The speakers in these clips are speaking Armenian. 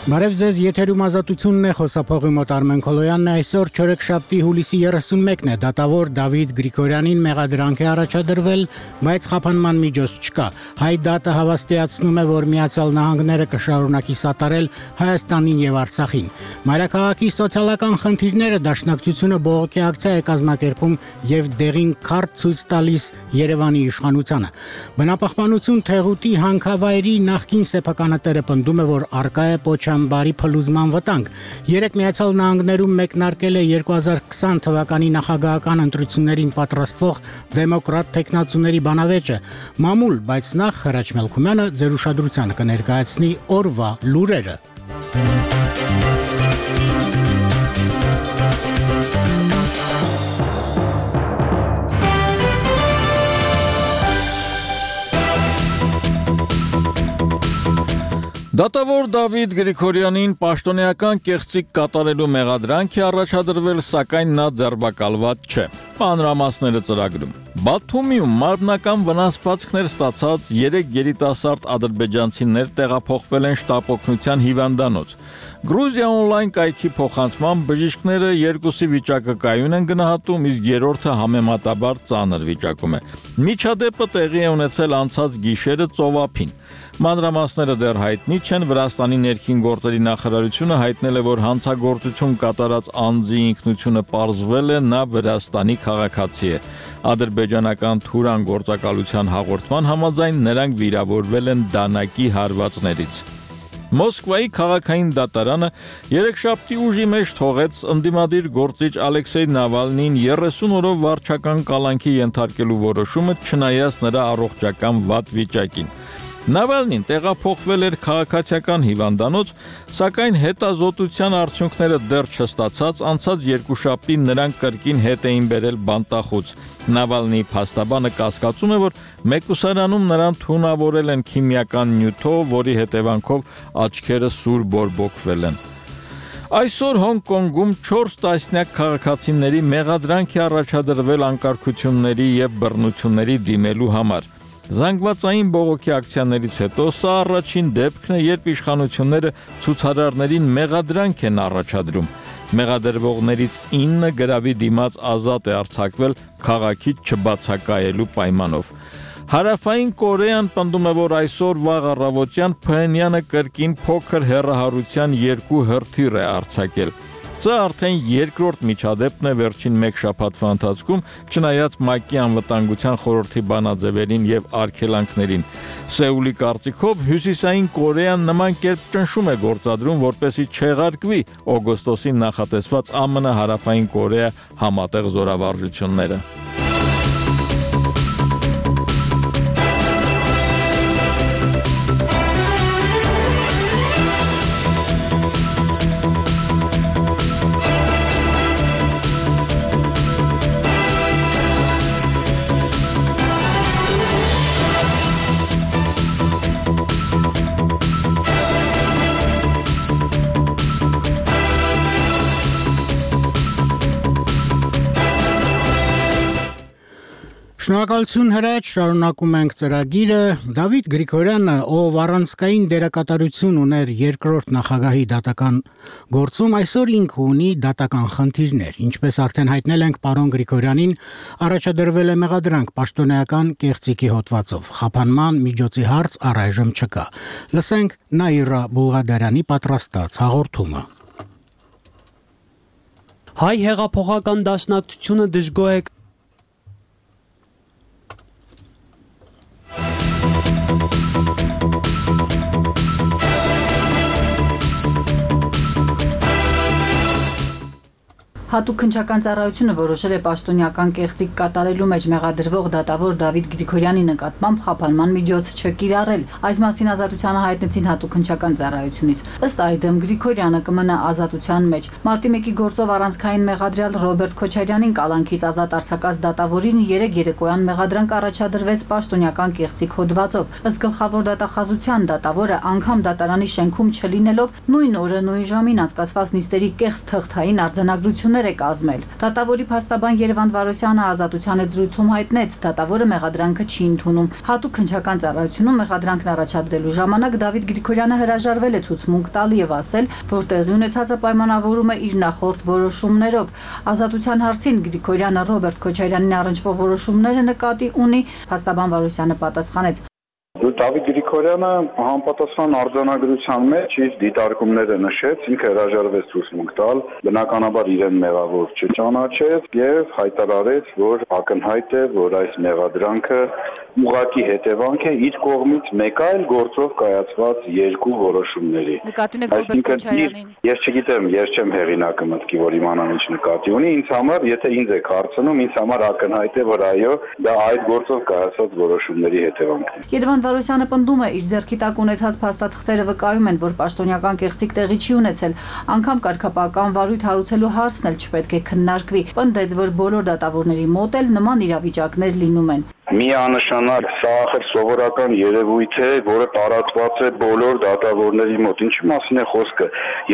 Բարև ձեզ, եթերում ազատությունն է, խոսափողի մոտ Արմեն Քոլոյանն է, այսօր չորեքշաբթի հուլիսի 31-ն է, դատավոր Դավիթ Գրիգորյանին մեղադրանք է առաջադրվել, բայց խափանման միջոց չկա։ Հայ դատը հավաստիացնում է, որ Միացյալ Նահանգները կշարունակի սատարել Հայաստանին եւ Արցախին։ Մայրաքաղաքի սոցիալական խնդիրները դաշնակցությունը բողոքի ակցիա է կազմակերպում եւ դեղին քարտ ցույց տալիս Երևանի իշխանությանը։ Բնապահպանություն թեղուտի հանքավայրի նախկին սեփականատերը պնդում է, որ արկա է Պոչամբարի փլուզման վտանգ։ Երեք Միացյալ Նահանգներում մեկնարկել է 2020 թվականի նախագահական ընտրություններին պատրաստվող դեմոկրատ տեխնացուների բանավեճը։ Մամուլ, բայց նախ Հրաչ Մելքումյանը ձեր ուշադրությանը կներկայացնի օրվա լուրերը։ Դատավոր Դավիթ Գրիգորյանին պաշտոնեական կեղծիք կատարելու մեղադրանք է առաջադրվել, սակայն նա ձերբակալված չէ։ Մանրամասները ծրագրում։ Բաթումիում մարմնական վնասվածքներ ստացած 3 երիտասարդ ադրբեջանցիներ տեղափոխվել են շտապօգնության հիվանդանոց։ Գրուզիա օնլայն կայքի փոխանցման բժիշկները երկուսի վիճակը կայուն են գնահատում, իսկ երրորդը համեմատաբար ծանր վիճակում է։ Միջադեպը տեղի է ունեցել անցած գիշերը ծովափին։ Մանրամասները դեռ հայտնի չեն, Վրաստանի ներքին գործերի նախարարությունը հայտնել է, որ հանցագործություն կատարած անձի ինքնությունը պարզվել է, նա Վրաստանի քաղաքացի է։ Ադրբեջանական Թուրան գործակալության հաղորդման համաձայն նրանք վիրավորվել են դանակի հարվածներից։ Մոսկվայի քաղաքային դատարանը երեքշաբթի ուժի մեջ թողեց ընդդիմադիր գործիչ Ալեքսեյ Նավալնիին 30 օրով վարչական կալանքի ենթարկելու որոշումը, չնայած նրա առողջական վատ վիճակին։ Նավալնին տեղափոխվել էր քաղաքացիական հիվանդանոց, սակայն հետազոտության արդյունքները դեռ չստացած, անցած երկուշաբթի նրանք կրկին հետ էին բերել բանտախոց։ Նավալնիի փաստաբանը կասկածում է, որ մեկուսարանում նրան թունավորել են քիմիական նյութով, որի հետևանքով աչքերը սուր բորբոքվել են։ Այսօր Հոնկոնգում 4 տասնյակ քաղաքացիների մեղադրանք է առաջադրվել անկարգությունների եւ բռնությունների դիմելու համար։ Զանգվածային բողոքի ակցիաներից հետո սա առաջին դեպքն է, երբ իշխանությունները ցուցարարներին մեղադրանք են առաջադրում։ Մեղադրվողներից 9 գրավի դիմաց ազատ է արձակվել քաղաքից չբացակայելու պայմանով։ Հարավային Կորեան պնդում է, որ այսօր վաղ առավոտյան Փհենյանը կրկին փոքր հեռահարության 2 հրթիռ է արձակել։ Սա արդեն երկրորդ միջադեպն է վերջին 1 շաբաթվա ընթացքում, չնայած ՄԱԿ-ի անվտանգության խորհրդի բանաձևերին եւ արգելանքներին։ Սեուլի կարծիքով Հյուսիսային Կորեան նման կերպ ճնշում է գործադրում, որպեսզի չեղարկվի օգոստոսին նախատեսված ԱՄՆ Հարավային Կորեա համատեղ զորավարժությունները։ Շնորհակալություն Հրաչ, շարունակում ենք ծրագիրը։ Դավիթ Գրիգորյանը, ով առանցքային դերակատարություն ուներ երկրորդ նախագահի դատական գործում, այսօր ինքը ունի դատական խնդիրներ։ Ինչպես արդեն հայտնել ենք, պարոն Գրիգորյանին առաջադրվել է մեղադրանք պաշտոնեական կեղծիքի հոդվածով։ Խափանման միջոցի հարց առայժմ չկա։ Լսենք Նաիրա Բուղադարյանի պատրաստած հաղորդումը։ Հայ հեղափոխական դաշնակցությունը դժգոհ է Հատուկ քննչական ծառայությունը որոշել է պաշտոնեական կեղծիք կատարելու մեջ մեղադրվող դատավոր Դավիթ Գրիգորյանի նկատմամբ խափանման միջոց չկիրառել։ Այս մասին ազատությանը հայտնեցին հատուկ քննչական ծառայությունից։ Ըստ այդմ Գրիգորյանը կմնա ազատության մեջ։ Մարտի 1-ի գործով առանցքային մեղադրյալ Ռոբերտ Քոչարյանին կալանքից ազատ արձակած դատավորին 3 երեկոյան մեղադրանք առաջադրվեց պաշտոնեական կեղծիք հոդվածով։ Ըստ գլխավոր դատախազության դատավորը անգամ դատարանի շենքում չլինելով նույն օրը նույն ժամին անցկացված նիստերի կեղծ թղթային արձանագրություններ է կազմել։ Դատավորի փաստաբան Երևան Վարոսյանը Ազատության հետ զրույցում հայտնեց, դատավորը մեղադրանքը չի ընդունում։ Հատուկ քննչական ծառայությունում մեղադրանքն առաջադրելու ժամանակ Դավիթ Գրիգորյանը հրաժարվել է ցուցմունք տալ եւ ասել, որ տեղի ունեցածը պայմանավորում է իր նախորդ որոշումներով։ Ազատության հարցին Գրիգորյանը Ռոբերտ Քոչարյանին առնչվող որոշումները նկատի ունի, փաստաբան Վարոսյանը պատասխանեց. Դավիթ Գրիգորյանը համապատասխան արձանագրության մեջ իր դիտարկումները նշեց, ինքը հրաժարվեց ցուցմունք տալ, բնականաբար իրեն մեղավոր չճանաչեց եւ հայտարարեց, որ ակնհայտ է, որ այս մեղադրանքը ուղղակի հետևանք է իր կողմից մեկ այլ գործով կայացված երկու որոշումների։ Նկատի ունեք Ռոբերտ Քոչարյանին։ Ես չգիտեմ, ես չեմ հեղինակը մտքի, որ իմանամ ինչ նկատի ունի, ինձ համար, եթե ինձ եք հարցնում, ինձ համար ակնհայտ է, որ այո, դա այդ գործով կայացած որոշումների հետևանքն է։ Երևան Վարոսյանը պնդում է, իր ձեռքի տակ ունեցած փաստաթղթերը վկայում են, որ պաշտոնյական կեղծիք տեղի չի ունեցել, անգամ կարգապահական վարույթ հարուցելու հարցն էլ չպետք է քննարկվի։ Պնդեց, որ բոլոր դատավորների մոտ էլ նման իրավիճակներ լինում են։ Միանշանակ սա ախր սովորական երևույթ է, որը տարածված է բոլոր դատավորների մոտ։ Ինչի մասին է խոսքը։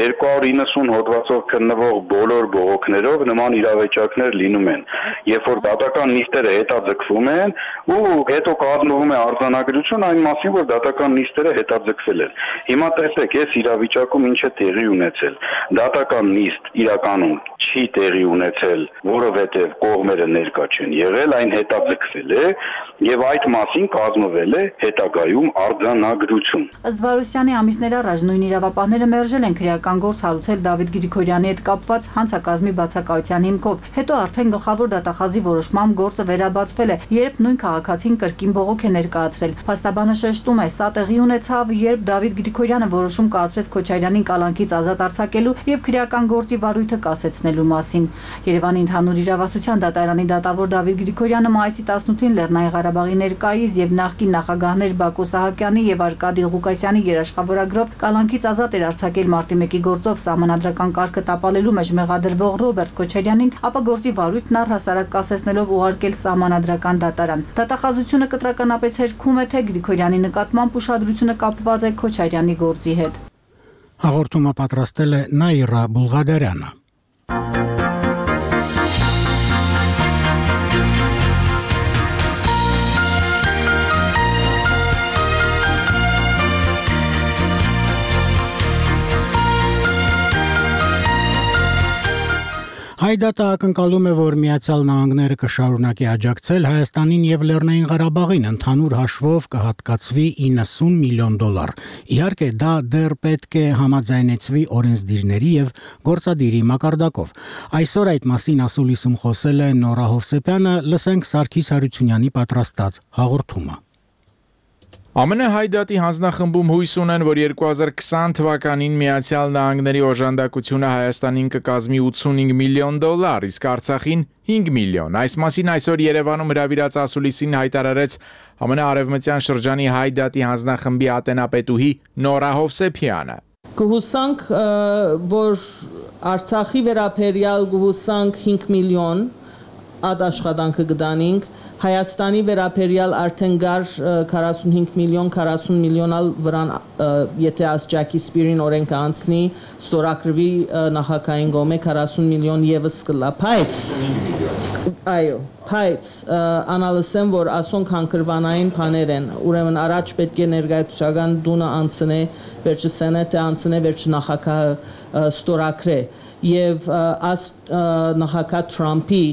290 հոդվածով քննվող բոլոր բողոքներով նման իրավիճակներ լինում են։ Երբ որ դատական նիստերը հետաձգվում են, ու հետո կազմվում է արձանագրություն այն մասին, որ դատական նիստերը հետաձգվել են։ Հիմա տեսեք, այս իրավիճակում ինչ է տեղի ունեցել։ Դատական նիստ իրականում չի տեղի ունեցել, որովհետև կողմերը ներկա չեն եղել, այն հետաձգվել է եւ այդ մասին կազմվել է հետագայում արձանագրություն։ Ըստ Վարոսյանի ամիսներ առաջ նույն իրավապահները մերժել են քրեական գործ հարուցել Դավիթ Գրիգորյանի հետ կապված հանցակազմի բացակայության հիմքով։ Հետո արդեն գլխավոր դատախազի որոշմամբ գործը վերաբացվել է, երբ նույն քաղաքացին կրկին բողոք է ներկայացրել։ Փաստաբանը շեշտում է, սա տեղի ունեցավ, երբ Դավիթ Գրիգորյանը որոշում կայացրեց Քոչարյանին կալանքից ազատ արձակելու եւ քրեական գործի վարույթը կասեցնելու մասին։ Երևանի ընդհանուր իրավասության դատարանի դատավոր Դավիթ Գրիգորյանը մայիսի 18-ին Լեռնային Ղարաբաղի ներկայիս եւ նախկին նախագահներ Բակո Սահակյանի եւ Արկադի Ղուկասյանի երաշխավորագրով կալանքից ազատ էր արձակել մարտի 1-ի գործով սահմանադրական կարգը տապալելու մեջ մեղադրվող Ռոբերտ Քոչարյանին, ապա գործի վարույթն առհասարակ կասեցնելով ուղարկել սահմանադրական դատարան։ Դատախազությունը կտրականապես հերքում է, թե Գրիգորյանի նկատմամբ ուշադրությունը կապված է Քոչարյանի գործի հետ։ Հաղորդումը պատրաստել է Նաիրա Բուլղադարյանը։ Հայդատը ակնկալում է, որ Միացյալ Նահանգները կշարունակի աջակցել Հայաստանին եւ Լեռնային Ղարաբաղին ընդհանուր հաշվով կհատկացվի $90 միլիոն։ Իհարկե, դա դեռ պետք է համաձայնեցվի օրենսդիրների եւ գործադիրի մակարդակով։ Այսօր այդ մասին ասուլիսում խոսել է Նորա Հովսեփյանը, լսենք Սարգիս Հարությունյանի պատրաստած հաղորդումը։ ԱՄՆ Հայդատի հանձնախմբում հույս ունեն, որ 2020 թվականին Միացյալ Նահանգների օժանդակությունը Հայաստանին կկազմի $85 միլիոն, իսկ Արցախին $5 միլիոն։ Այս մասին այսօր Երևանում հրավիրած ասուլիսին հայտարարեց ԱՄՆ Արևմտյան շրջանի Հայդատի հանձնախմբի ատենապետուհի Նորա Հովսեփյանը։ Կհուսանք, որ Արցախի վերաբերյալ կհուսանք 5 միլիոն ադ աշխատանքը կդանենք, Հայաստանի վերաբերյալ արդեն գար 45 միլիոն, 40 միլիոնալ վրան, եթե աս Ջակի Սպիրին օրենքը անցնի, ստորագրվի նախագահային կողմէ 40 միլիոն եւս կլա, բայց այո, բայց անալսեմ, որ ասոնք հանգրվանային բաներ են, ուրեմն առաջ պետք է ներկայացուցական դունը անցնե, վերջը սենատը անցնե, վերջը նախագահը ստորագրե եւ աս նախագահ Թրամփի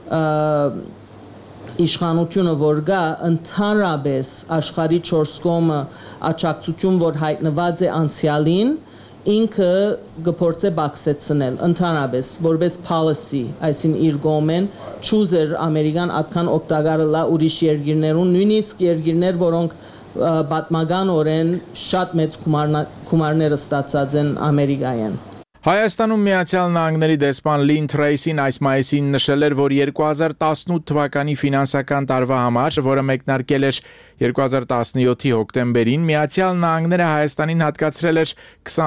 իշխանությունը որ գա ընդհանրապես աշխարհի 4 կողմը աջակցություն որ հայտնված է անցյալին ինքը գործե բացեցնել ընդհանրապես որպես policy այսին իր կողմեն choose ամերիկան atkan օգտակարելա ուրիշ երկրներուն նույնիսկ երկրներ որոնք պատմականորեն շատ մեծ գումարներ ստացած են ամերիկայեն Հայաստանում Միացյալ Նահանգների դեսպան Լին Թրեյսին այս մայիսին նշել էր, որ 2018 թվականի ֆինանսական տարվա համար, որը մեկնարկել էր 2017-ի հոկտեմբերին, Միացյալ Նահանգները Հայաստանին հատկացրել էր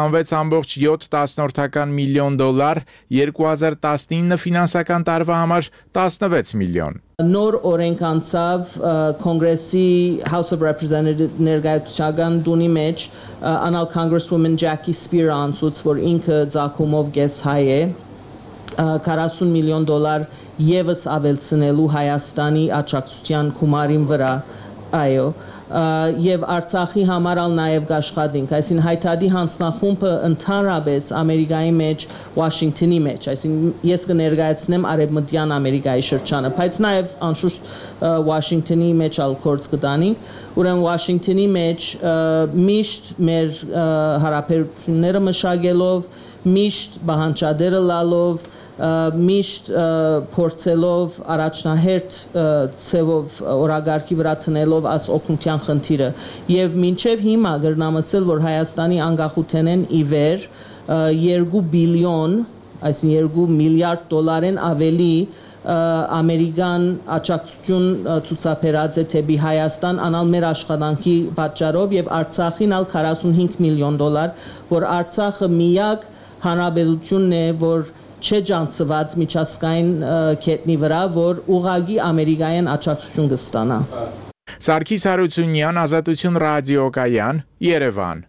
$20.7 միլիոն, 2019 ֆինանսական տարվա համար 16 միլիոն։ Նոր օրենք անցավ Կոնգրեսի House of Representatives ներկայացուցչական դունի մեջ անալ Congresswoman Jackie Speier անցուց, որ ինքը ցակումով գես հայ է 40 միլիոն դոլար եւս ավելցնելու Հայաստանի աջակցության գումարին վրա, այո, եւ Արցախի համար ալ նաեւ աշխատենք, այսին հայտարարի հանձնախումբը ընդհանրապես Ամերիկայի մեջ, Վաշինգտոնի մեջ, այսին ես կներկայացնեմ Արևմտյան Ամերիկայի շրջանը, բայց նաեւ անշուշտ Վաշինգտոնի մեջ ալ կորց կտանենք, ուրեմն Վաշինգտոնի մեջ միշտ մեր հարաբերությունները մշակելով, միշտ բանջարները լալով, միշտ փորձելով առաջնահերթ ցևով օրագարկի վրա տնելով աս օգնության խնդիրը եւ մինչեւ հիմա գրնամասել որ Հայաստանի անկախութենեն ի վեր 2 բիլիոն, այսինքն 2 միլիարդ դոլարեն ավելի ամերիկան աջակցություն ցուցաբերած է թեպի Հայաստան անալ մեր աշխատանքի պատճառով եւ Արցախին ալ 45 միլիոն դոլար, որ Արցախը միակ հանրապետությունն է, որ չջանցված միջազգային կետնի վրա, որ ուղղակի ամերիկայեն աջակցություն կստանա։ Սարգիս Հարությունյան, Ազատություն ռադիոկայան, Երևան։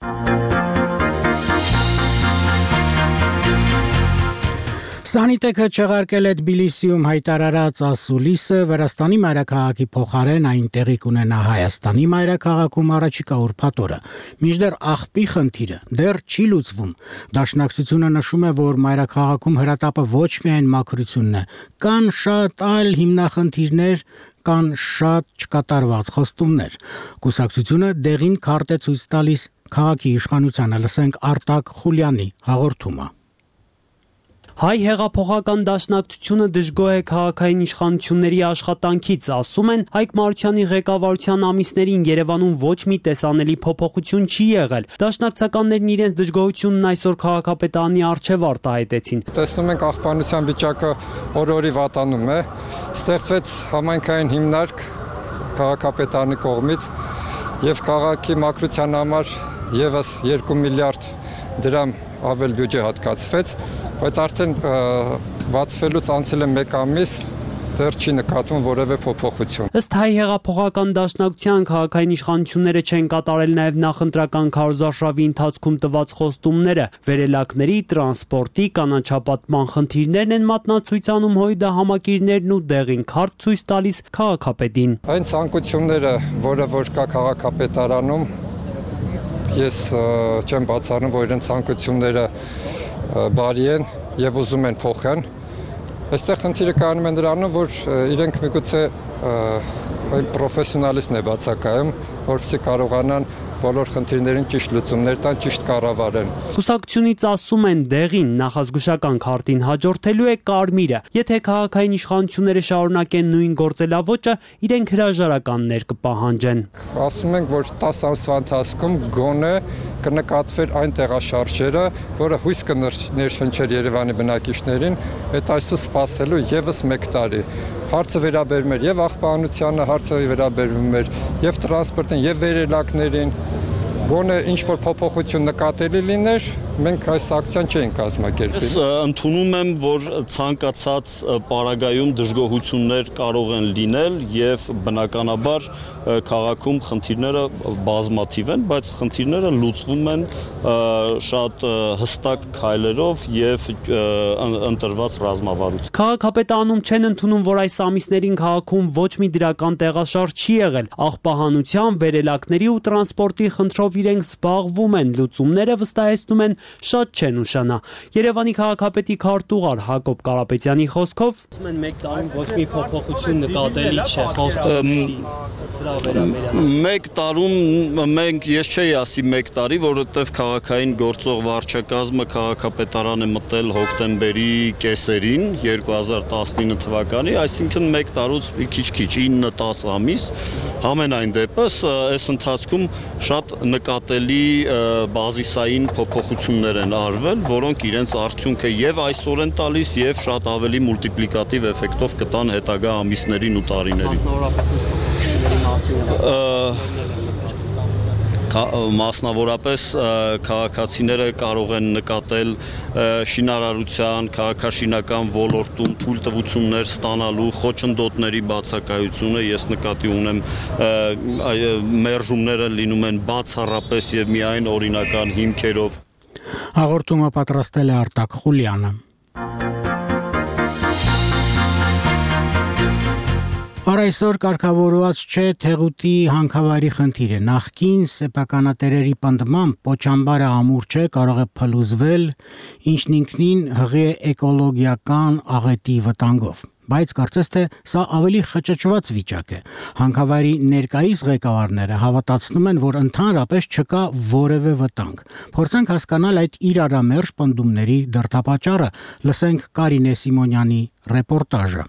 Սանիտեկը չեղարկել է Թբիլիսիում հայտարարած ասուլիսը Վրաստանի մայրաքաղաքի փոխարեն այն տեղի կունենա Հայաստանի մայրաքաղաքում առաջիկա ուրբաթ օրը։ Մինչդեռ աղբի խնդիրը դեռ չի լուծվում։ Դաշնակցությունը նշում է, որ մայրաքաղաքում հրատապը ոչ միայն մաքրությունն է, կան շատ այլ հիմնախնդիրներ, կան շատ չկատարված խոստումներ։ Կուսակցությունը դեղին քարտ է ցույց տալիս քաղաքի իշխանությանը, լսենք Արտակ Խուլյանի հաղորդումը։ Հայ հեղափոխական դաշնակցությունը դժգոհ է քաղաքային իշխանությունների աշխատանքից, ասում են Հայկ Մարությանի ղեկավարության ամիսներին Երևանում ոչ մի տեսանելի փոփոխություն չի եղել։ Դաշնակցականներն իրենց դժգոհությունն այսօր քաղաքապետարանի առջև արտահայտեցին։ Տեսնում ենք աղբանության վիճակը օր-օրի վատանում է, ստեղծվեց համայնքային հիմնարկ քաղաքապետարանի կողմից եւ քաղաքի մաքրության համար եւս 2 միլիարդ դրամ ավել բյուջե հատկացվեց, բայց արդեն բացվելուց անցել է 1 ամիս, դեռ չի նկատվում որևէ փոփոխություն։ Ըստ Հայ հեղափոխական դաշնակցության քաղաքային իշխանությունները չեն կատարել նաև նախընտրական քարոզարշավի ընթացքում տված խոստումները։ Վերելակների, տրանսպորտի, կանաչապատման խնդիրներն են մատնացույցանում հույդահամակիրներն ու դեղին քարտ ցույց տալիս քաղաքապետին։ Այն ցանկությունները, որը որ կա քաղաքապետարանում, ես չեմ բացառում, որ իրենց ցանկությունները բարի են եւ ուզում են փոխեն։ Այստեղ խնդիրը կանում է նրանում, որ իրենք միգուցե պրոֆեսիոնալիզմն է բացակայում, որպեսզի կարողանան բոլոր խնդիրներին ճիշտ լուծումներ տան, ճիշտ կառավարեն։ Կուսակցությունից ասում են դեղին նախազգուշական քարտին հաջորդելու է կարմիրը։ Եթե քաղաքային իշխանությունները շարունակեն նույն գործելավոճը, իրենք հրաժարականներ կպահանջեն։ Ասում ենք, որ 10 ամսվա ընթացքում գոնե կնկատվեր այն տեղաշարժերը, որը հույս կներշնչեր Երևանի բնակիչներին, այդ այսօր սպասելու եւս 1 տարի։ Հարցը վերաբերում էր եւ աղբանությանը, հարցը վերաբերում էր եւ տրանսպորտին, եւ վերելակներին։ Գոնե ինչ-որ փոփոխություն նկատելի լիներ, մենք այս ակցիան չէինք կազմակերպել։ Ես ընդունում եմ, որ ցանկացած պարագայում դժգոհություններ կարող են լինել եւ բնականաբար քաղաքում խնդիրները բազմաթիվ են, բայց խնդիրները լուծվում են շատ հստակ քայլերով եւ ընտրված ռազմավարությամբ։ Քաղաքապետարանում չեն ընդունում, որ այս ամիսներին քաղաքում ոչ մի դրական տեղաշարժ չի եղել։ Աղբահանության, վերելակների ու տրանսպորտի խնդրով իրենք զբաղվում են, լուծումները վստահեցնում են շատ չեն ուշանա։ Երևանի քաղաքապետի քարտուղար Հակոբ Կարապետյանի խոսքով ասում են 1 տարում ոչ մի փոփոխություն նկատելի չէ խոստումներից սրա վերաբերյալ։ 1 տարում ես չէի ասի 1 տարի, որովհետև քաղաքային գործող վարչակազմը քաղաքապետարան է մտել հոկտեմբերի կեսերին 2019 թվականի, այսինքն 1 տարուց մի քիչ 9-10 ամիս, համենայն դեպս այս ընթացքում շատ նկատելի բազիսային փոփոխություններ են արվել, որոնք իրենց արդյունքը եւ այսօր են տալիս եւ շատ ավելի մուլտիպլիկատիվ էֆեկտով կտան հետագա ամիսներին ու տարիներին։ Մասնավորապես քաղաքացիները կարող են նկատել շինարարության, քաղաքաշինական ոլորտում թույլտվություններ ստանալու խոչընդոտների բացակայությունը, ես նկատի ունեմ մերժումները լինում են բացառապես եւ միայն օրինական հիմքերով։ Հաղորդումը պատրաստել է Արտակ Խուլյանը։ Դեռ այսօր կարգավորված չէ Թեղուտի հանքավայրի խնդիրը։ Նախկին սեփականատերերի պնդմամբ Պոչամբարը ամուր չէ, կարող է փլուզվել, ինչն ինքնին հղի է էկոլոգիական աղետի վտանգով։ Բայց կարծես թե սա ավելի խճճված վիճակ է։ Հանքավայրի ներկայիս ղեկավարները հավատացնում են, որ ընդհանրապես չկա որևէ վտանգ։ Փորձենք հասկանալ այդ իրարամերժ պնդումների դրդապատճառը։ Լսենք Կարինե Սիմոնյանի ռեպորտաժը։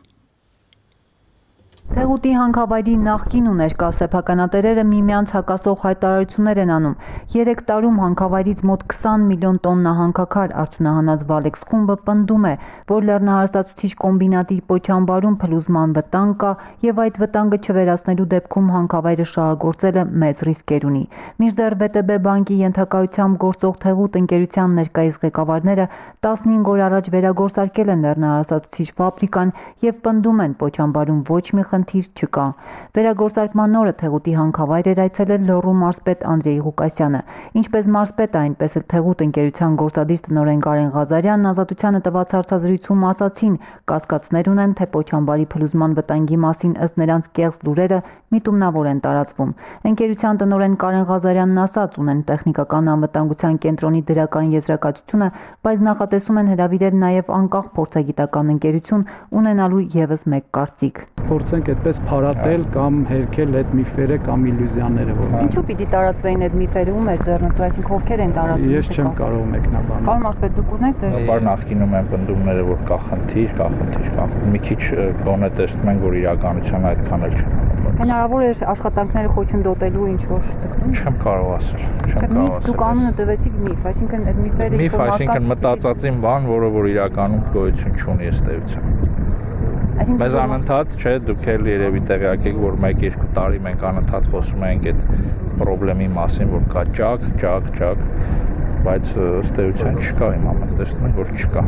Թեղուտի հանքավայրի նախկին ու ներկա սեփականատերերը միմյանց հակասող հայտարարություններ են անում։ 3 տարում հանքավայրից մոտ 20 միլիոն տոննա հանքաքար արդյունահանած Վալեքս խումբը պնդում է, որ լեռնահարստացուցիչ կոմբինատի Պոչամբարում փլուզման վտանգ կա եւ այդ վտանգը չվերացնելու դեպքում հանքավայրը շահագործելը մեծ ռիսկեր ունի։ Մինչդեռ ՎՏԲ բանկի ենթակայությամբ գործող Թեղուտ ընկերության ներկայիս ղեկավարները 15 օր առաջ վերագործարկել են լեռնահարստացուցիչ ֆաբրիկան եւ պնդում են Պոչամբարում ոչ մի խնդիր չկա։ Վերագործարկման օրը Թեղուտի հանքավայր էր այցելել Լոռու մարզպետ Անդրեյ Ղուկասյանը։ Ինչպես մարզպետը, այնպես էլ Թեղուտ ընկերության գործադիր տնօրեն Կարեն Ղազարյանն ազատությանը տված հարցազրույցում ասացին, կասկածներ ունեն, թե Պոչամբարի փլուզման վտանգի մասին ըստ նրանց կեղծ լուրերը միտումնավոր են տարածվում։ Ընկերության տնօրեն Կարեն Ղազարյանն ասաց, ունեն տեխնիկական անվտանգության կենտրոնի դրական եզրակացությունը, բայց նախատեսում են հրավիրել նաև անկախ փորձագիտական ընկերություն ունենալու եւս մեկ կարծիք։ Փորձենք այդպես փարատել կամ հերքել այդ միֆերը կամ իլյուզիաները, որ Ինչու պիտի տարածվեին այդ միֆերը, ում էր ձեռնտու, այսինքն ովքեր են տարածում։ Ես չեմ կարող մեկնաբանել։ Պարոն մարզպետ, դուք ունեք դեր։ Բար նախկինում են պնդումները, որ կա խնդիր, մի քիչ գոնե տեսնում են, որ իրականության այդքան էլ չեն։ Հնարավոր է աշխատանքները խոչընդոտելու ինչ որ դեպքում։ Չեմ կարող ասել, Դուք անունը տվեցիք միֆ, այսինքն այդ միֆերը միֆ, այսինքն մտածածին բան, որը որ իրականում գոյություն չունի ըստ էության։ Մեզ անընդհատ չէ, դուք էլ երևի տեղյակ եք, որ 1-2 տարի մենք անընդհատ խոսում ենք այդ խնդրի մասին, որ կա ճակ, բայց ըստ էության չկա, հիմա մենք տեսնում ենք, որ չկա։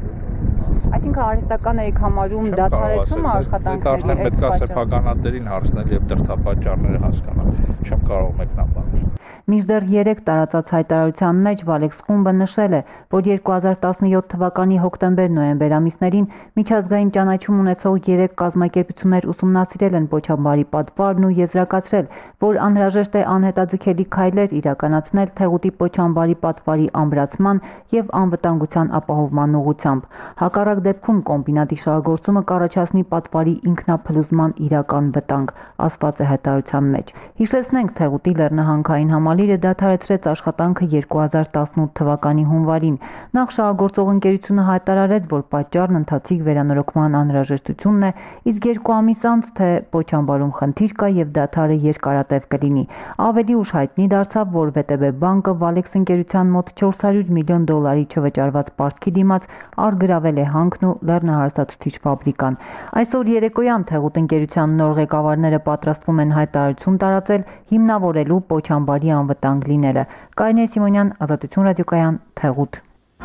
Այսինքն արհեստական եք համարում դադարեցումը աշխատանքների։ Արդեն պետք է սեփականատերին հարցնել եւ դրդապատճառները հասկանալ։ Չեմ կարող մեկնաբանել։ Մինչդեռ 3 տարածած հայտարարության մեջ Վալեքս խումբը նշել է, որ 2017 թվականի հոկտեմբեր-նոյեմբեր ամիսներին միջազգային ճանաչում ունեցող 3 կազմակերպություններ ուսումնասիրել են Պոչամբարի պատվարն ու եզրակացրել, որ անհրաժեշտ է անհետաձգելի քայլեր իրականացնել Թեղուտի Պոչամբարի պատվարի ամրացման եւ անվտանգության ապահովման ուղղությամբ։ Հակառակ դեպքում կոմբինատի շահագործումը կառաջացնի պատվարի ինքնափլուզման իրական վտանգ, ասված է հայտարարության մեջ։ Հիշեցնենք, Թեղուտի լեռնահանքային համալիրը դադարեցրեց աշխատանքը 2018 թվականի հունվարին։ Նախ շահագործող ընկերությունը հայտարարեց, որ պատճառն ընթացիկ վերանորոգման անհրաժեշտությունն է, իսկ 2 ամիս անց, թե Պոչամբարում խնդիր կա եւ դադարը երկարատև կլինի։ Ավելի ուշ հայտնի դարձավ, որ ՎՏԲ բանկը Վալեքս ընկերության մոտ $400 միլիոն չվճարված պարտքի դիմաց արգրավել է հանքն ու լեռնահարստացուցիչ ֆաբրիկան։ Այսօր երեկոյան Թեղուտ ընկերության նոր ղեկավարները պատրաստվում են հայտարարություն տարածել, հիմնավորելու Պոչամբարի անվտանգ լինելը։ Կարինե Սիմոնյան, Ազատություն ռադիոկայան, Թեղուտ։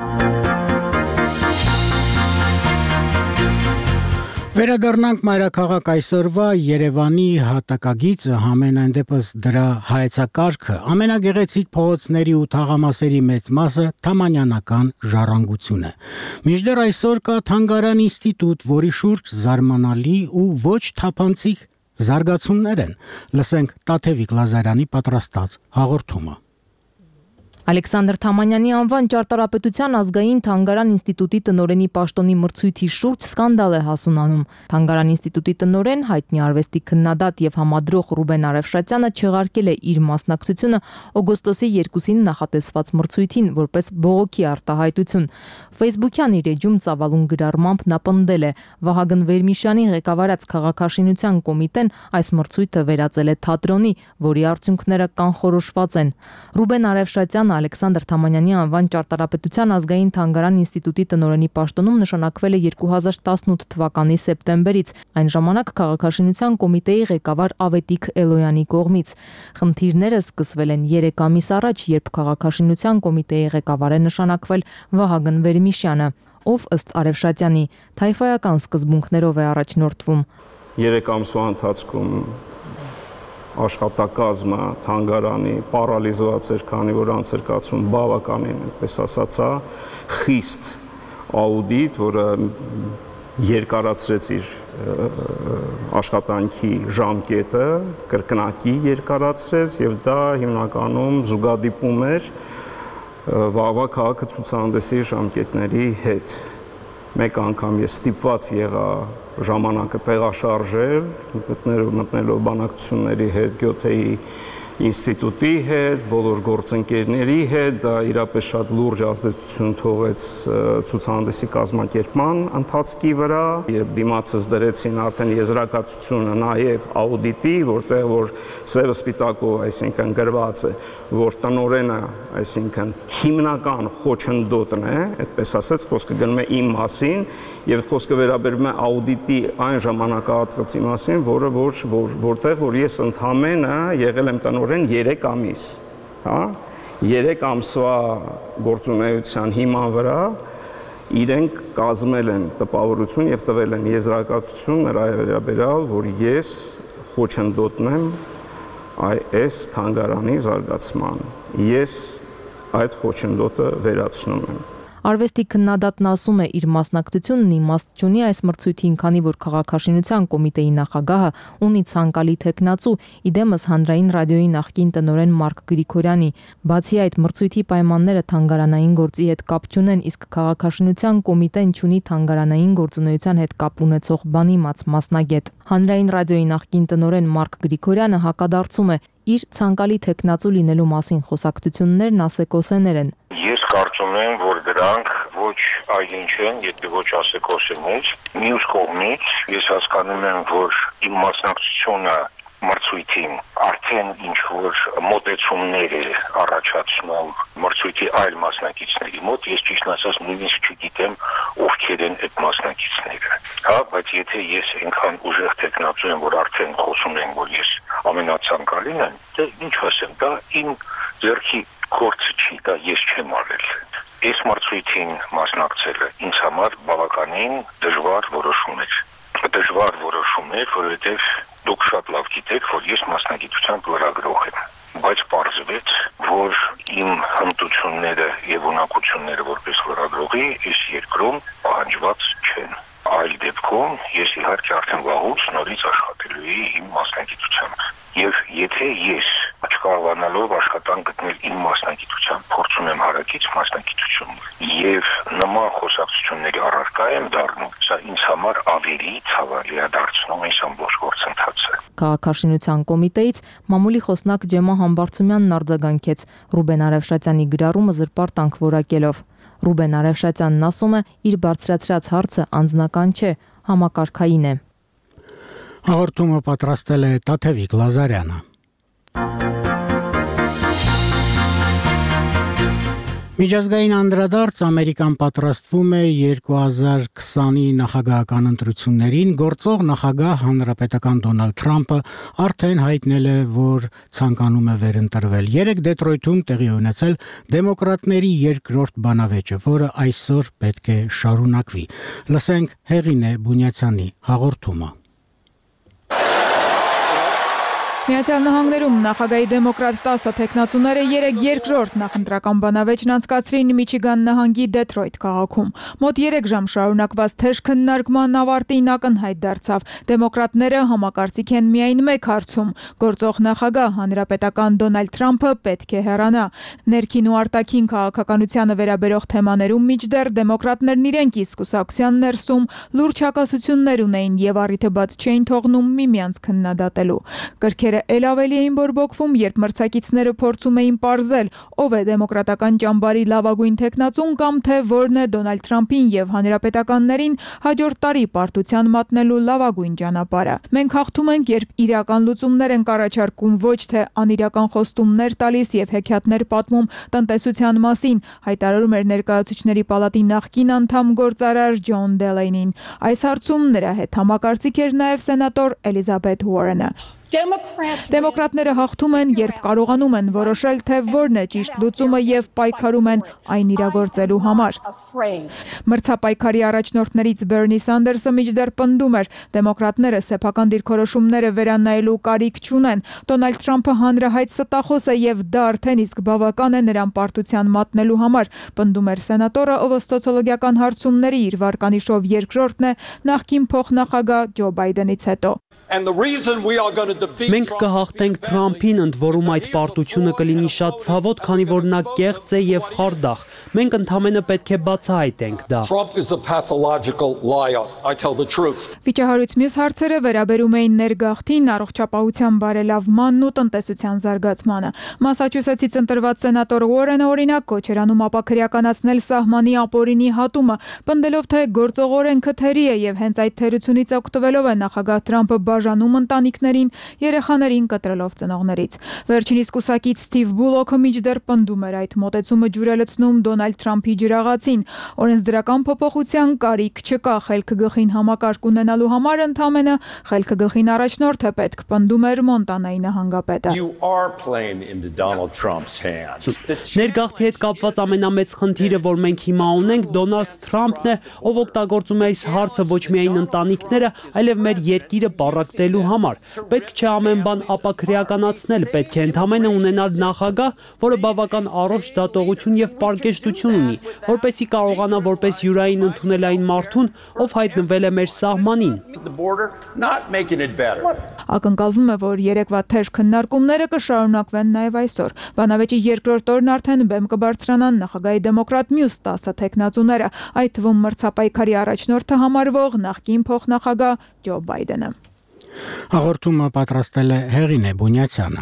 Վերադառնանք մայրաքաղաք այսօրվա Երևանի հատակագիծը, համենայն դեպս դրա հայեցակարգը, ամենագեղեցիկ փողոցների ու թաղամասերի մեծ մասը թամանյանական ժառանգություն է։ Մինչդեռ այսօր կա Թանգարան ինստիտուտ, որի շուրջ զարմանալի ու ոչ թափանցիկ զարգացումներ են։ Լսենք Տաթևիկ Լազարյանի պատրաստած հաղորդումը։ Ալեքսանդր Թամանյանի անվան ճարտարապետության ազգային Թանգարան ինստիտուտի տնօրենի պաշտոնի մրցույթի շուրջ սկանդալ է հասունանում։ Թանգարան ինստիտուտի տնօրեն, հայտնի արվեստի քննադատ եւ համադրող Ռուբեն Արևշատյանը չեղարկել է իր մասնակցությունը օգոստոսի 2-ին նախատեսված մրցույթին որպես բողոքի արտահայտություն։ Facebook-յան իր էջում ծավալուն գրառմամբ նա պնդել է. Վահագն Վերմիշյանի ղեկավարած քաղաքաշինության կոմիտեն այս մրցույթը վերածել է թատրոնի, որի արդյունքները կանխորոշված են։ Ռուբեն Արևշատյանը Ալեքսանդր Թամանյանի անվան ճարտարապետության ազգային Թանգարան ինստիտուտի տնօրենի պաշտոնում նշանակվել է 2018 թվականի սեպտեմբերից, այն ժամանակ քաղաքաշինության կոմիտեի ղեկավար Ավետիք Էլոյանի կողմից։ Խնդիրները սկսվել են 3 ամիս առաջ, երբ քաղաքաշինության կոմիտեի ղեկավար է նշանակվել Վահագն Վերմիշյանը, ով ըստ Արևշատյանի թայֆայական սկզբունքներով է առաջնորդվում։ 3 ամսվա ընթացքում աշխատակազմը թանգարանի պարալիզված էր, քանի որ անցկացվում բավականին, այդպես ասածա, խիստ աուդիտ, որը երկարացրեց իր աշխատանքի ժամկետը, կրկնակի երկարացրեց եւ դա հիմնականում զուգադիպում էր վաղվա քաղաքը ցուցահանդեսի ժամկետների հետ։ Մեկ անգամ ես ստիպված եղա ժամանակը տեղաշարժել, մտնելով բանակցությունների հետ Գյոթեի ինստիտուտի հետ, բոլոր գործընկերների հետ, դա իրապես շատ լուրջ ազդեցություն թողեց ցուցահանդեսի կազմակերպման ընթացքի վրա, երբ դիմացս դրեցին արդեն եզրակացությունը նաև աուդիտի, որտեղ որ սևը սպիտակով, այսինքն գրված է, որ տնօրենը, այսինքն հիմնական խոչընդոտն է, այդպես ասած, խոսքը գնում է իմ մասին եւ խոսքը վերաբերում է աուդիտի այն ժամանակահատվածի մասին, որտեղ որ ես ընդհանրապես եղել եմ տնօրեն 3 ամիս, հա, 3 ամսվա գործունեության հիման վրա իրենք կազմել են տպավորություն եւ տվել են եզրակացություն նրա վերաբերյալ, որ ես խոչընդոտն եմ այս թանգարանի զարգացման, ես այդ խոչընդոտը վերացնում եմ։ Արվեստի քննադատն ասում է, իր մասնակցությունն իմաստ չունի այս մրցույթին, քանի որ քաղաքաշինության կոմիտեի նախագահը ունի ցանկալի թեկնածու, իդեմս հանրային ռադիոյի նախկին տնօրեն Մարկ Գրիգորյանի։ Բացի այդ, մրցույթի պայմանները թանգարանային գործի հետ կապ չունեն, իսկ քաղաքաշինության կոմիտեն չունի թանգարանային գործունեության հետ կապ ունեցող բանիմաց մասնագետ։ Հանրային ռադիոյի նախկին տնօրեն Մարկ Գրիգորյանը հակադարձում է, իր ցանկալի թեկնածու լինելու մասին խոսակցություններն ասեկոսեներ են։ Ես կարծում եմ, որ դրանք ոչ այլ-ինչ են, եթե ոչ ասեկոսեներ։ Մյուս կողմից ես հասկանում եմ, որ իմ մասնակցությունը մրցույթին արդեն ինչ-որ մոտեցումներ է առաջացնում մրցույթի այլ մասնակիցների մոտ, ես ճիշտ ասած նույնիսկ չգիտեմ ովքեր են այդ մասնակիցները, հա, բայց եթե ես այնքան ուժեղ տեխնացու եմ, որ արդեն խոսում են, որ ես ամենացանկալին եմ, դե ինչ ասեմ, դա իմ ձեռքի գործը չի, դա ես չեմ արել։ Այս մրցույթին մասնակցելը ինձ համար բավականին դժվար որոշում էր, որովհետև դուք շատ լավ գիտեք, որ ես մասնագիտությամբ լրագրող եմ, բայց պարզվեց, որ իմ հմտությունները եւ ունակությունները որպես լրագրողի այս երկրում պահանջված չեն։ Այլ դեպքում ես իհարկե արդեն վաղուց նորից աշխատելու եի իմ մասնագիտությամբ։ Եվ եթե ես չկարողանալով աշխատանք գտնել իմ մասնագիտությամբ, փորձում եմ հարակից մասնագիտություն եւ նման խոսակցությունների առարկա եմ դառնում, սա ինձ համար ավելի ցավալի է դարձնում այս ամբողջ գործընթացը։ Քաղաքաշինության կոմիտեից մամուլի խոսնակ Ջեմա Համբարձումյանն արձագանքեց Ռուբեն Արևշատյանի գրառումը զրպարտանք որակելով։ Ռուբեն Արևշատյանն ասում է, իր բարձրացրած հարցը անձնական չէ, համակարգային է։ Հաղորդումը պատրաստել է Տաթևիկ Լազարյանը։ Միջազգային անդրադարձ Ամերիկան պատրաստվում է 2020-ի նախագահական ընտրություններին, գործող նախագահ հանրապետական Դոնալդ Թրամփը արդեն հայտնել է, որ ցանկանում է վերընտրվել։ Երեկ Դեթրոյթում տեղի ունեցել դեմոկրատների երկրորդ բանավեճը, որը այսօր պետք է շարունակվի։ Լսենք Հեղինե Բունյացյանի հաղորդումը։ Միացյալ Նահանգներում նախագահի դեմոկրատ 10 թեկնածուները երեկ երկրորդ նախընտրական բանավեճն անցկացրին Միչիգան նահանգի Դեթրոյթ քաղաքում։ Մոտ 3 ժամ շարունակված թեժ քննարկման ավարտին ակնհայտ դարձավ։ Դեմոկրատները համակարծիք են միայն մեկ հարցում՝ գործող նախագահ հանրապետական Դոնալդ Թրամփը պետք է հեռանա։ Ներքին ու արտաքին քաղաքականությանը վերաբերող թեմաներում մինչդեռ դեմոկրատներն իրենք իսկ կուսակցության ներսում լուրջ հակասություններ ունեին եւ առիթը բաց չէին թողնում միմյանց քննադատելու։ Կրքերը էլ ավելի էին բորբոքվում, երբ մրցակիցները փորձում էին պարզել, ով է դեմոկրատական ճամբարի լավագույն թեկնածուն կամ թե որն է Դոնալդ Թրամփին եւ հանրապետականներին հաջորդ տարի պարտության մատնելու լավագույն ճանապարհը։ Մենք հաղթում ենք, երբ իրական լուծումներ են առաջարկում, ոչ թե անիրական խոստումներ տալիս եւ հեքիաթներ պատմում տնտեսության մասին, հայտարարում էր ներկայացուցիչների պալատի նախկին անդամ գործարար Ջոն Դելեյնին։ Այս հարցում նրա հետ համակարծիք էր նաեւ սենատոր Էլիզաբեթ Ուորենը։ Դեմոկրատները հաղթում են, երբ կարողանում են որոշել, թե որն է ճիշտ լուծումը եւ պայքարում են այն իրագործելու համար։ Մրցապայքարի առաջնորդներից Բերնի Սանդերսը մինչդեռ պնդում էր, դեմոկրատները սեփական դիրքորոշումները վերանայելու կարիք չունեն։ Դոնալդ Թրամփը հանրահայտ ստախոս է եւ դա արդեն իսկ բավական է նրան պարտության մատնելու համար, պնդում էր սենատորը, ով սոցիոլոգիական հարցումների իր վարկանիշով երկրորդն է նախկին փոխնախագահ Ջո Բայդենից հետո։ Մենք կհաղթենք Թրամփին, ընդ որում այդ պարտությունը կլինի շատ ցավոտ, քանի որ նա կեղծ է եւ խարդախ։ Մենք ընդհանրապես պետք է բացահայտենք դա։ Վիճահարույց մյուս հարցերը վերաբերում էին ներգաղթին, առողջապահության բարելավմանն ու տնտեսության զարգացմանը։ Մասաչուսեթսից ընտրված սենատոր Ուորենը օրինակ կոչ էր անում ապաքրեականացնել սահմանի ապօրինի հատումը, պնդելով, թե գործող օրենքը թերի է եւ հենց այդ թերությունից օգտվելով է նախագահ Թրամփը բաժանում ընտանիքներին, երեխաներին կտրելով ծնողներից։ Վերջինիս կուսակից Սթիվ Բուլոքը մինչդեռ պնդում էր այդ մոտեցումը ջուրելցնում Դոնալդ Թրամփի ջրաղացին։ Օրենսդրական փոփոխության կարիք չկա, խելքգլխին համակարգ ունենալու համար ընդամենը խելքգլխին առաջնորդ է պետք, պնդում էր Մոնտանայի նահանգապետը։ Ներգաղթի հետ կապված ամենամեծ խնդիրը, որ մենք հիմա ունենք, Դոնալդ Թրամփն է, ով օգտագործում է այս հարցը ոչ միայն ընտանիքները, այլև մեր երկիրը պառակտելու համար։ Պետք չէ ամեն բան ապաքրեականացնել, պետք է ընդամենը ունենալ նախագահ, որը բավական առողջ դատողություն եւ պարկեշտություն ունի, որպեսզի կարողանա որպես յուրային ընդունել այն մարդուն, ով հայտնվել է մեր սահմանին։ Ակնկալվում է, որ երեկվա թեժ քննարկումները կշարունակվեն նաև այսօր։ Բանավեճի երկրորդ օրն արդեն բեմ կբարձրանան նախագահի դեմոկրատ մյուս 10 թեկնածուները, այդ թվում մրցապայքարի առաջնորդը համարվող նախկին փոխնախագահ Ջո Բայդենը։ Հաղորդումը պատրաստել է Հեղինե Բունյացյանը։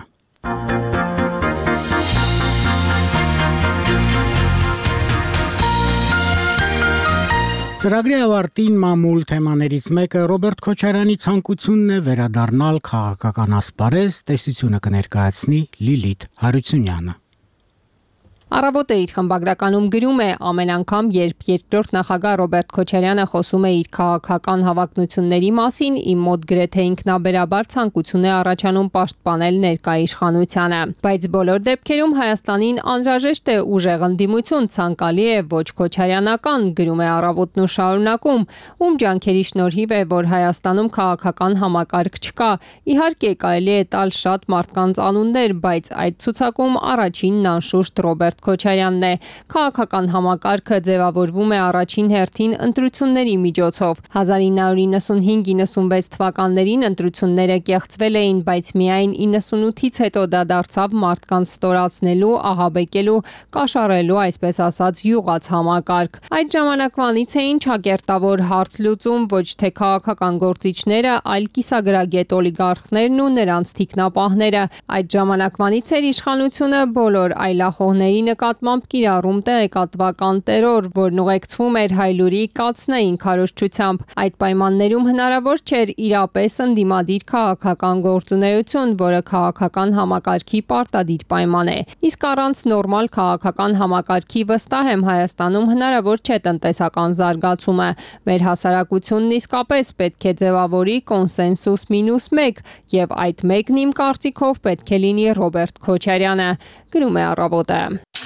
Ծրագրի ավարտին մամուլ թեմաներից մեկը Ռոբերտ Քոչարյանի ցանկությունն է վերադառնալ քաղաքական ասպարեզ, տեսությունը կներկայացնի Լիլիթ Հարությունյանը։ Առավոտը իր խմբագրականում գրում է. ամեն անգամ, երբ երկրորդ նախագահ Ռոբերտ Քոչարյանը խոսում է իր քաղաքական հավակնությունների մասին, իմ մոտ գրեթե ինքնաբերաբար ցանկություն է առաջանում պաշտպանել ներկա իշխանությանը։ Բայց բոլոր դեպքերում Հայաստանին անհրաժեշտ է ուժեղ ընդդիմություն, ցանկալի է ոչ քոչարյանական, գրում է Առավոտն ու շարունակում, ում ջանքերի շնորհիվ է, որ Հայաստանում քաղաքական համակարգ չկա։ Իհարկե, կարելի է տալ շատ մարդկանց անուններ, բայց այդ ցուցակում առաջինն անշուշտ Ռոբերտ Քոչարյանն է։ Քաղաքական համակարգը ձևավորվում է առաջին հերթին ընտրությունների միջոցով։ 1995-96 թվականներին ընտրությունները կեղծվել էին, բայց միայն 98-ից հետո դա դարձավ մարդկանց ստորացնելու, ահաբեկելու, կաշառելու, այսպես ասած, յուղած համակարգ։ Այդ ժամանակվանից էին ճակերտավոր հարց լուծում ոչ թե քաղաքական գործիչները, այլ կիսագրագետ օլիգարխներն ու նրանց թիկնապահները։ Այդ ժամանակվանից էր իշխանությունը բոլոր այլախոհների նկատմամբ կիրառում տեղեկատվական տերոր, որն ուղեկցվում էր հայլուրի կացնային քարոզչությամբ։ Այդ պայմաններում հնարավոր չէր իրապես ընդդիմադիր քաղաքական գործունեություն, որը քաղաքական համակարգի պարտադիր պայման է։ Իսկ առանց նորմալ քաղաքական համակարգի վստահ եմ Հայաստանում հնարավոր չէ տնտեսական զարգացումը։ Մեր հասարակությունն իսկապես պետք է ձևավորի կոնսենսուս -1 եւ այդ մեկն իմ կարծիքով պետք է լինի Ռոբերտ Քոչարյանը, գրում է Առավոտը։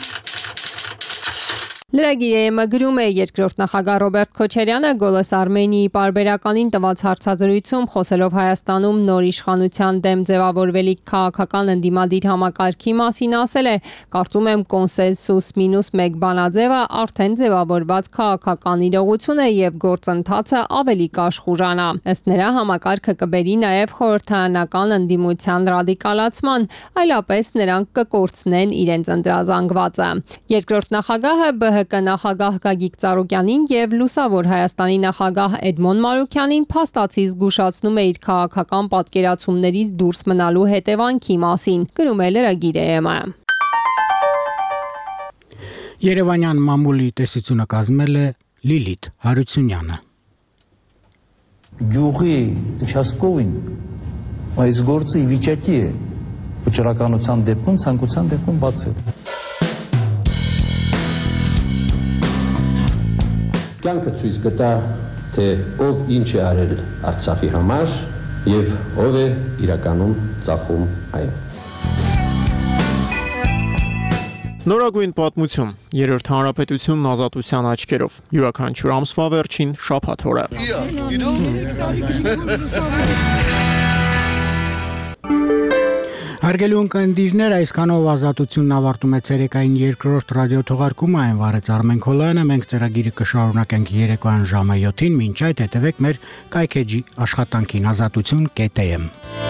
Լրագիրը գրում է երկրորդ նախագահ Ռոբերտ Քոչարյանը Գոլոս Արմենիայի պարբերականին տված հարցազրույցում խոսելով Հայաստանում նոր իշխանության դեմ ձևավորվելիք քաղաքական ընդդիմադիր համակարգի մասին ասել է. կարծում եմ կոնսենսուս -1 բանաձևը արդեն ձևավորված քաղաքական իրողություն է եւ գործընթացը ավելի կաշխուրանա։ Ըստ նրա համակարգը կբերի նաեւ խորհրդարանական ընդդիմության ռադիկալացման, այլապես նրանք կկորցնեն իրենց ընտրազանգվածը։ Երկրորդ նախագահը ԲՀԿ նախագահ Գագիկ Ծառուկյանին եւ Լուսավոր Հայաստանի նախագահ Էդմոն Մանուկյանին փաստացի զգուշացնում է իր քաղաքական պատկերացումներից դուրս մնալու հետևանքի մասին, գրում է լրագիրը։ Երևանյան մամուլի տեսությունը կազմել է Լիլիթ Հարությունյանը։ Գյուղի участковին այս գործը ի վիճակի է վճռականության դեպքում, ցանկության դեպքում բացել։ Կյանքը ցույց կտա, թե ով ինչ է արել Արցախի համար եւ ով է իրականում ծախում այն։ Նորագույն պատմություն, երրորդ հանրապետությունն ազատության աչքերով, յուրաքանչյուր ամսվա վերջին շաբաթ օրը։ Հարգելի ունկնդիրներ, այսքանով ազատությունն ավարտում է ցերեկային երկրորդ ռադիոթողարկումը, այն վարեց Արմեն Քոլյանը, մենք ծրագիրը կշարունակենք երեկոյան ժամը 7-ին, մինչ այդ հետևեք մեր կայքեջի աշխատանքին ազատություն.am